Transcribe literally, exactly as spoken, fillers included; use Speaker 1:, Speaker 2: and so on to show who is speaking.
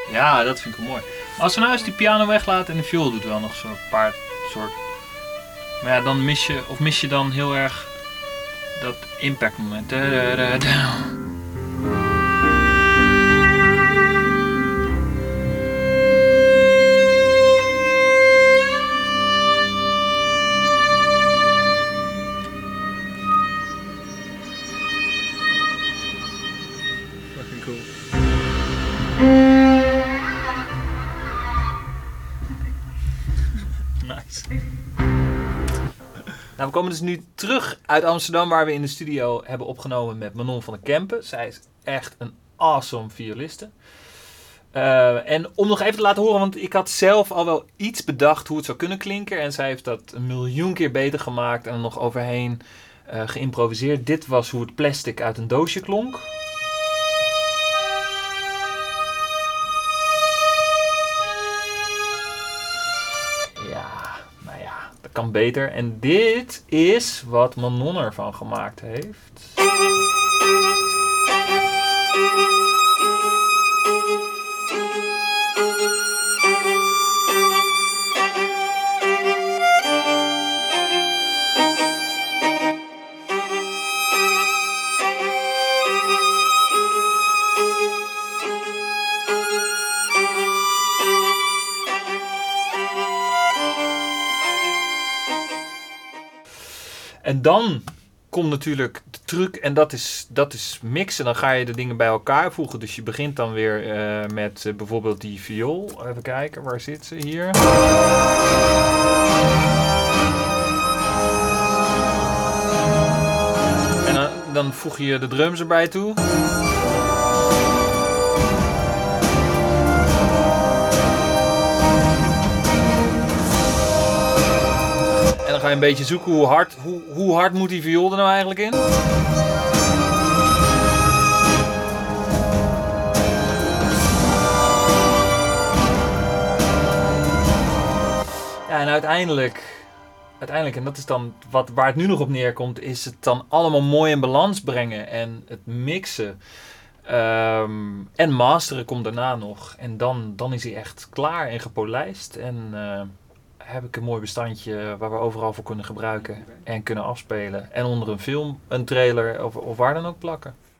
Speaker 1: Ja, dat vind ik wel mooi. Maar als we nou eens die piano weglaten en de viool doet wel nog zo'n paar soort... Maar ja, dan mis je, of mis je dan heel erg dat impactmoment. Da, da, da, da. Fucking cool. Nice. Nou, we komen dus nu terug uit Amsterdam, waar we in de studio hebben opgenomen met Manon van der Kempen. Zij is echt een awesome violiste. Uh, en om nog even te laten horen, want ik had zelf al wel iets bedacht hoe het zou kunnen klinken. En zij heeft dat een miljoen keer beter gemaakt en er nog overheen uh, geïmproviseerd. Dit was hoe het plastic uit een doosje klonk. Ja, nou ja, dat kan beter. En dit is wat Manon ervan gemaakt heeft. En dan komt natuurlijk de truc en dat is, dat is mixen. Dan ga je de dingen bij elkaar voegen. Dus je begint dan weer uh, met uh, bijvoorbeeld die viool. Even kijken, waar zit ze hier? En dan, dan voeg je de drums erbij toe. En dan ga je een beetje zoeken hoe hard, hoe, hoe hard moet die viool er nou eigenlijk in. Ja, en uiteindelijk, uiteindelijk, en dat is dan wat, waar het nu nog op neerkomt, is het dan allemaal mooi in balans brengen en het mixen. Um, en masteren komt daarna nog. En dan, dan is hij echt klaar en gepolijst. En uh, heb ik een mooi bestandje waar we overal voor kunnen gebruiken en kunnen afspelen. En onder een film, een trailer of, of waar dan ook plakken.